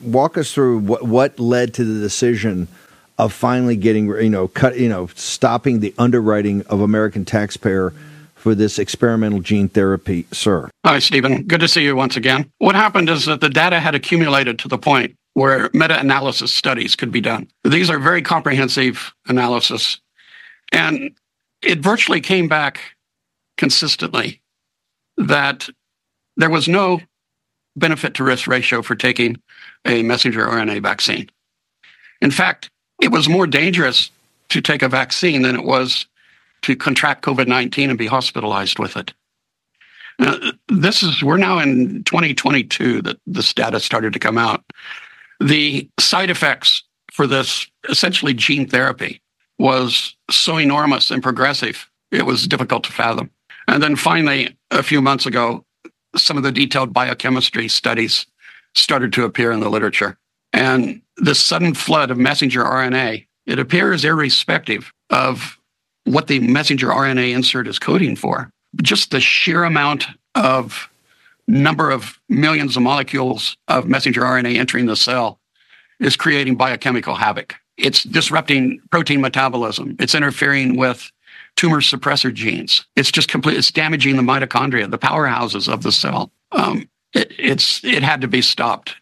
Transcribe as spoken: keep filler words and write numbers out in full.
Walk us through what, what led to the decision of finally getting, you know, cut, you know, stopping the underwriting of American taxpayer for this experimental gene therapy, sir. Hi, Stephen. Good to see you once again. What happened is that the data had accumulated to the point where meta-analysis studies could be done. These are very comprehensive analysis, and it virtually came back consistently that there was no benefit to risk ratio for taking a messenger R N A vaccine. In fact, it was more dangerous to take a vaccine than it was to contract COVID nineteen and be hospitalized with it. Now, this is, we're now in twenty twenty-two that this data started to come out. The side effects for this essentially gene therapy was so enormous and progressive, it was difficult to fathom. And then finally, a few months ago, some of the detailed biochemistry studies started to appear in the literature. And this sudden flood of messenger R N A, it appears irrespective of what the messenger R N A insert is coding for. Just the sheer amount of number of millions of molecules of messenger R N A entering the cell is creating biochemical havoc. It's disrupting protein metabolism. It's interfering with tumor suppressor genes. It's just complete. It's damaging the mitochondria, the powerhouses of the cell. Um, it, it's it had to be stopped.